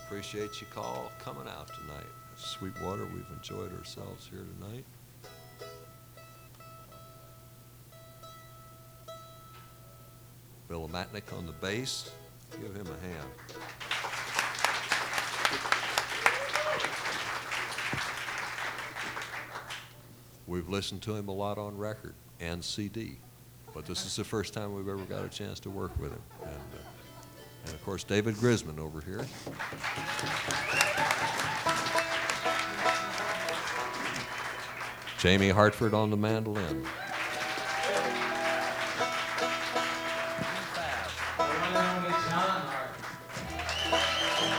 Appreciate you all coming out tonight. Sweetwater, we've enjoyed ourselves here tonight. Bill Matnick on the bass. Give him a hand. We've listened to him a lot on record and CD, but this is the first time we've ever got a chance to work with him. And of course, David Grisman over here. Jamie Hartford on the mandolin.